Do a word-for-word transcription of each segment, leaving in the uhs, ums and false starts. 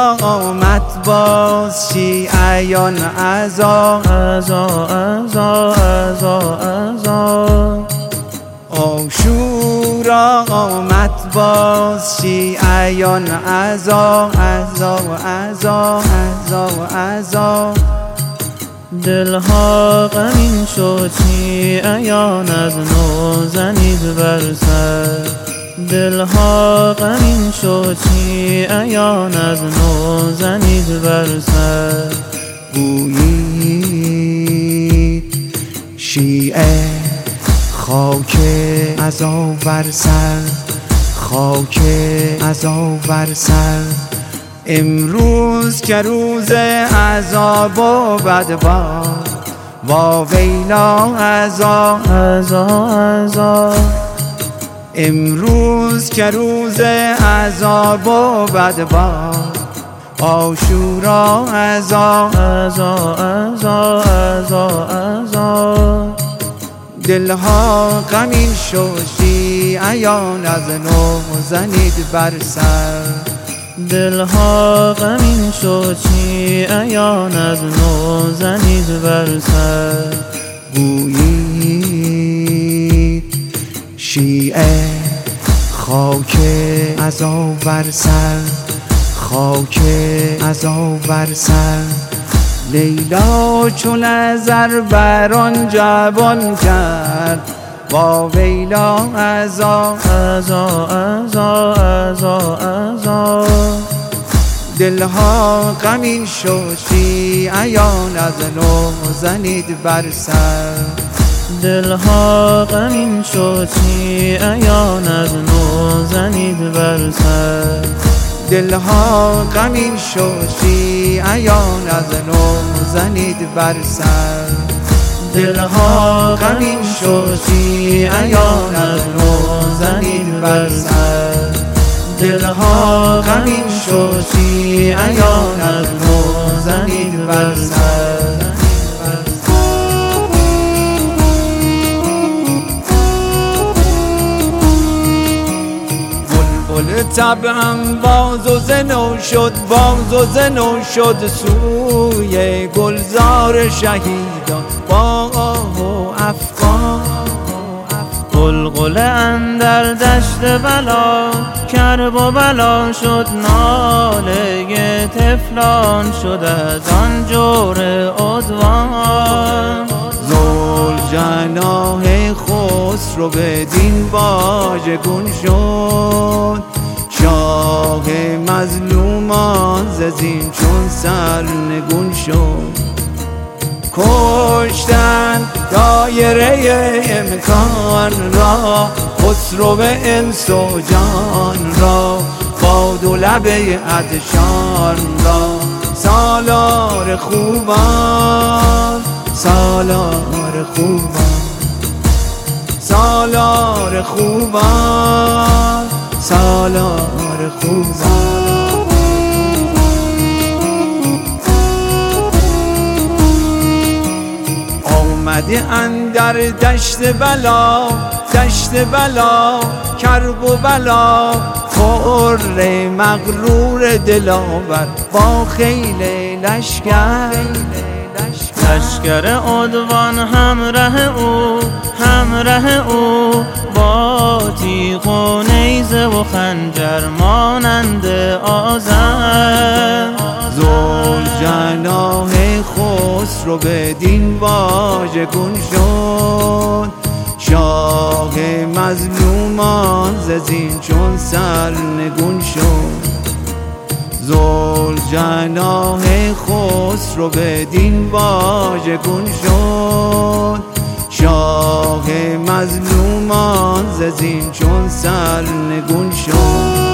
شورا آمد باز شیعیان عزا عزا عزا عزا عزا عاشورا آمد باز شیعیان عزا عزا عزا عزا عزا دلها غمین شد شیعیان از نو زنید بر سر دلها غمین شد شیعیان از نو زنید بر سر گویید شیعه خاک عزا بر سر خاک عزا بر سر امروز که روز عذاب و بدباد وا ویلا عزا عزا عزا امروز که روز عذاب و بدباد عاشورا عزا عزا عزا عزا عزا دلها غمین شد شیعیان از نو زنید بر سر دلها غمین شد شیعیان از نو زنید بر سر گویید شیعه خاک عزا بر سر خاک عزا بر سر لیلا چون نظر بر آن جوان کرد وا ویلا عزا عزا عزا عزا عزا دلها غمین شد شیعیان از نو زنید بر سر دلها غمین شد شیعیان از نو زنید بر سر دلها غمین شد شیعیان از نو زنید بر سر دلها غمین شد شیعیان از نو زنید بر سر دلها غمین شد شیعیان از نو زنید بر سر بلبل طبعم باز و زنو شد باز و زنو شد سوی گلزار شهیدان با آه و افغان غلغله اندر دشت بلا کرب و بلا شد ناله طفلان شد از آن جور عدوان ذوالجناح خسرو بدین واژگون شد شاه مظلومان ز زین چون سرنگون شد کشتن دایره امکان را خسرو انس و جان را باد و لب عطشان را سالار خوبان سالار خوبان سالار خوبان سالار خوبان آمده اندر دشت بلا دشت بلا کرب و بلا خور مغرور دلاور با خیل لشکر لشکر عدوان همراه او همراه او با تیغ و نیزه و خنجر مانند آذر ذوالجناح خسرو بدین واژگون شد شاه مظلومان ز زین چون سرنگون شد ذوالجناح خسرو بدین واژگون شد شاه مظلومان ز زین چون سرنگون شد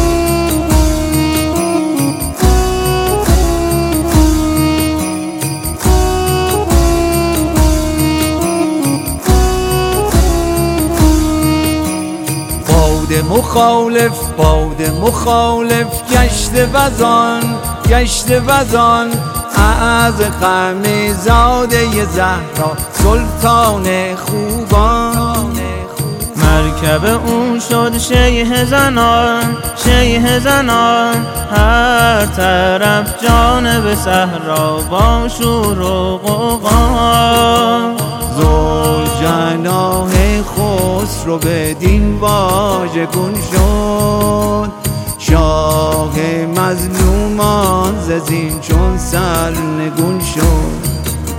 مخالف باد مخالف گشت وزان گشت وزان از غم زاده زهرا سلطان خوبان مرکب او شد شیه زنان، شیه زنان، هر طرف جانب صحرا با شور و غوغا. ذوالجناح خسرو بدین واژگون شد، شاه مظلومان ز زین چون سرنگون شد.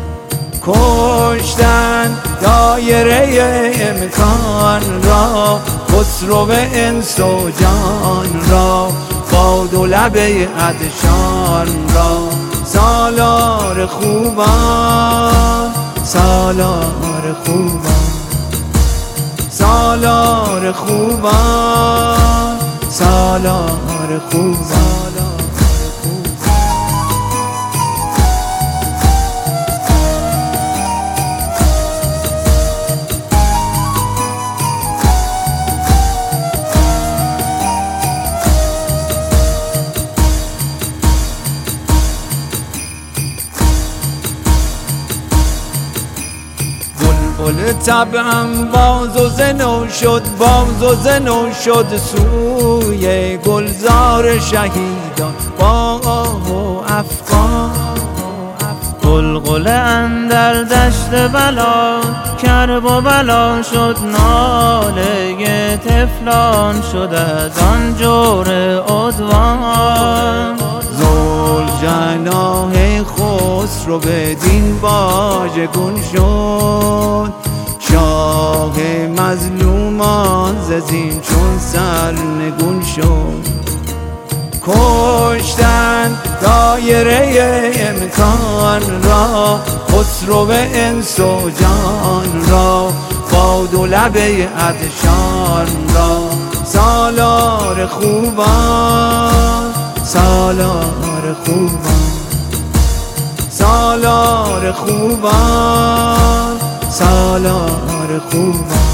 کشتن دایره امکان را، خسرو انس و جان را، باد و لب عطشان را. سالار خوبان، سالار خوبان، سالار خوبان، سالار خوبان. بلبل طبعم باز و زنو شد، باز و زنو شد سوی گلزار شهیدان با آه و افغان. غلغله اندر دشت بلا، کرب و بلا شد ناله طفلان، شد از آن جور عدوان. ذوالجناح خسرو بدین واژگون شد، شاه مظلومان ز زین چون سرنگون شد. کشتن دایره امکان را، خسرو انس و جان را، باد و لب عطشان را. سالار خوبان، سالار خوبان، سالار خوبان، سالار خوبان.